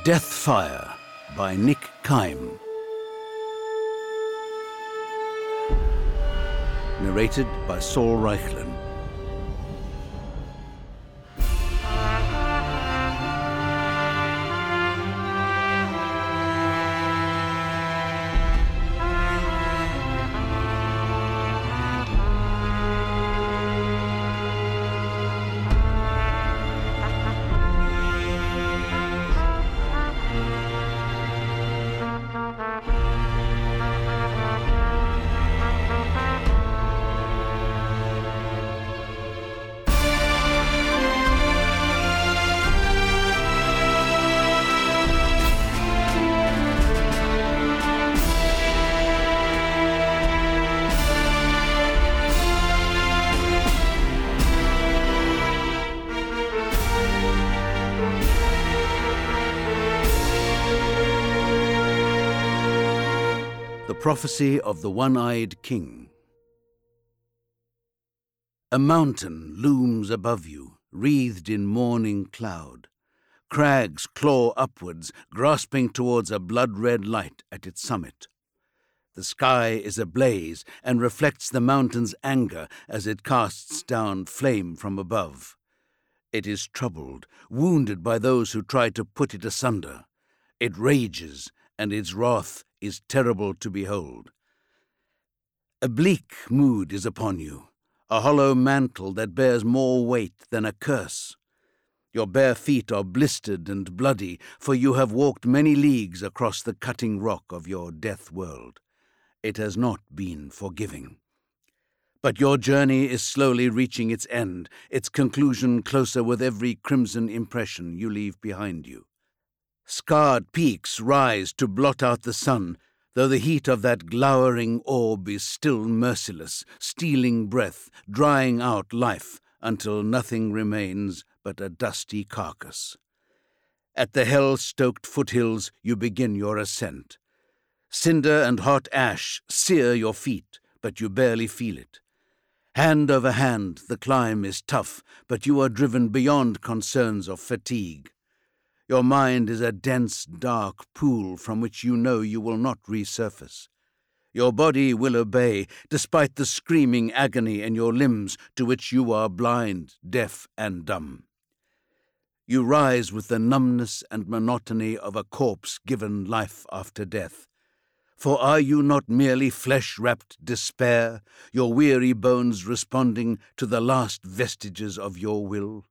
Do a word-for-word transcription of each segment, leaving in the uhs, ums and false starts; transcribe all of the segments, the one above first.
Deathfire by Nick Kime. Narrated by Saul Reichlin. The Prophecy of the One-Eyed King. A mountain looms above you, wreathed in morning cloud. Crags claw upwards, grasping towards a blood-red light at its summit. The sky is ablaze and reflects the mountain's anger as it casts down flame from above. It is troubled, wounded by those who try to put it asunder. It rages, and its wrath is terrible to behold. A bleak mood is upon you, a hollow mantle that bears more weight than a curse. Your bare feet are blistered and bloody, for you have walked many leagues across the cutting rock of your death world. It has not been forgiving. But your journey is slowly reaching its end, its conclusion closer with every crimson impression you leave behind you. Scarred peaks rise to blot out the sun, though the heat of that glowering orb is still merciless, stealing breath, drying out life until nothing remains but a dusty carcass. At the hell-stoked foothills you begin your ascent. Cinder and hot ash sear your feet, but you barely feel it. Hand over hand, the climb is tough, but you are driven beyond concerns of fatigue. Your mind is a dense, dark pool from which you know you will not resurface. Your body will obey, despite the screaming agony in your limbs to which you are blind, deaf, and dumb. You rise with the numbness and monotony of a corpse given life after death. For are you not merely flesh-wrapped despair, your weary bones responding to the last vestiges of your will?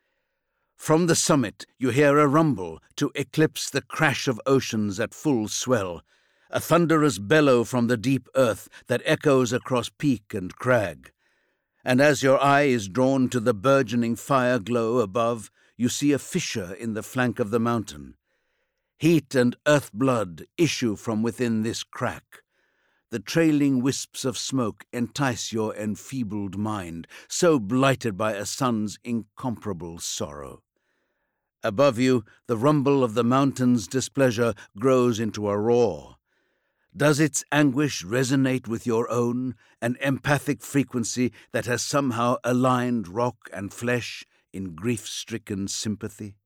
From the summit you hear a rumble to eclipse the crash of oceans at full swell, a thunderous bellow from the deep earth that echoes across peak and crag. And as your eye is drawn to the burgeoning fire glow above, you see a fissure in the flank of the mountain. Heat and earth blood issue from within this crack. The trailing wisps of smoke entice your enfeebled mind, so blighted by a sun's incomparable sorrow. Above you, the rumble of the mountain's displeasure grows into a roar. Does its anguish resonate with your own, an empathic frequency that has somehow aligned rock and flesh in grief-stricken sympathy?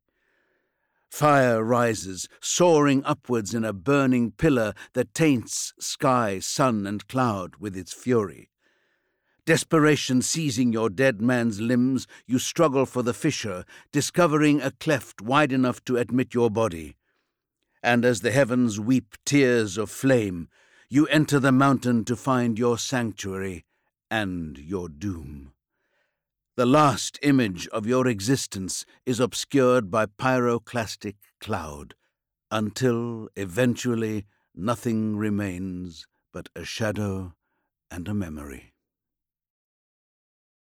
Fire rises, soaring upwards in a burning pillar that taints sky, sun, and cloud with its fury. Desperation seizing your dead man's limbs, you struggle for the fissure, discovering a cleft wide enough to admit your body. And as the heavens weep tears of flame, you enter the mountain to find your sanctuary and your doom. The last image of your existence is obscured by pyroclastic cloud, until, eventually, nothing remains but a shadow and a memory.